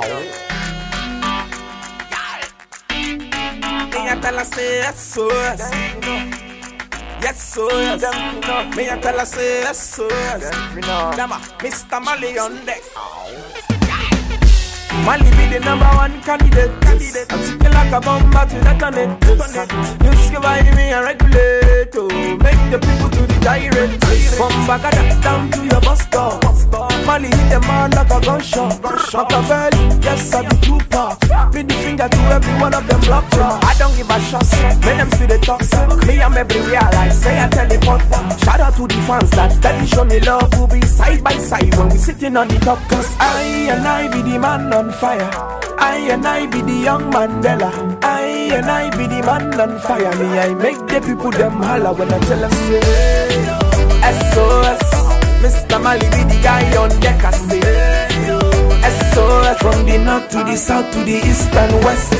Me I tell her say yes, so yes. Yes, so yes. Me I tell her say yes, so yes. Dama, Mr. Mali on deck. Mali be the number one candidate. I'm sitting like a bomb to detonate. You skip me and regulate. Make the people to the direct. From Bagada down to your bus stop. Mali hit the man like a gunshot. Machiavelli, yes I be Tupac. Pin the finger to every one of them block job. I don't give a shot. Make them see the talk. Me I'm everywhere like say I teleport. Shout out to the fans that steady show me love. We'll be side by side when we sitting on the top. Cause I be the man on fire. I be the young Mandela. I be the man on fire. Me I make the people them holla when I tell them say SOS. Mr. Mali be the guy on deck. I say SOS. From the north to the south to the east and west.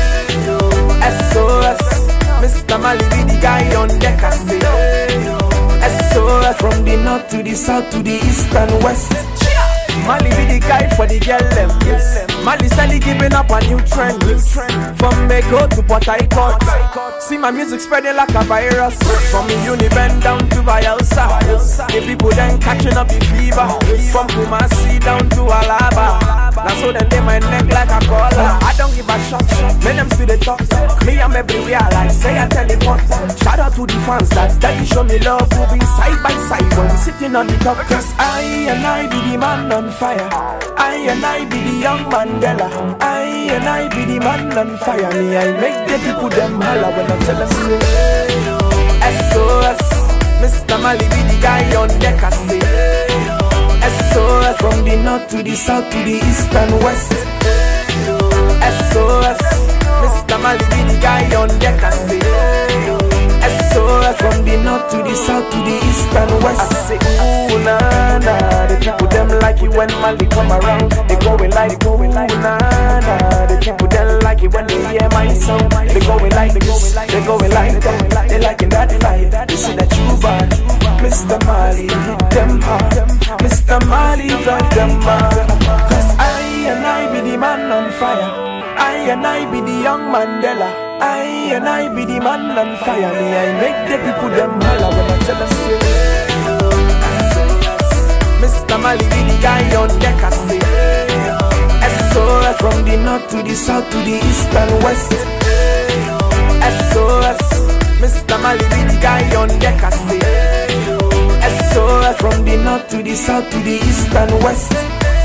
SOS. Mr. Mali be the guy on deck. I say SOS. From the north to the south to the east and west. Mali be the guy for the girl them. Mali steady keeping up a new trend. From Meko to Port Harcourt. See my music spreading like a virus. From Uniben down to Bayelsa. The people then catching up the fever. From Kumasi down to Alaba. That's how them lay my neck like a collar. I don't give a shot. Make them see the top. Me I'm everywhere like say I teleport. Shout out to the fans that steady show me love. We'll be side by side when we sitting on the top. Cause I be the man on fire. I be the young Mandela. I be the man on fire. Me I make the people them holla when I tell them say SOS. Mr. Mali be the guy on deck. I say SOS. From the north to the south to the east and west. SOS. Mr. Mali be the guy on deck. I say SOS. From the north to the south to the east and west. I say ooh na na. The people them like it when Mali come around. They going like ooh na na. The people them like it when they hear my sound. They going like this. They going like that. They liking that fight. They say that you bad. Mr. Mali hit them hard. Mr. Mali drive them mad. Cause I be the man on fire. I be the young Mandela. I be the man on fire. Me I make the people them holla when I tell them say Mr. Mali be the guy on deck. I say SOS. From the north to the south to the east and west. SOS. Mr. Mali be the guy on deck. I say SOS. From the north to the south to the east and west.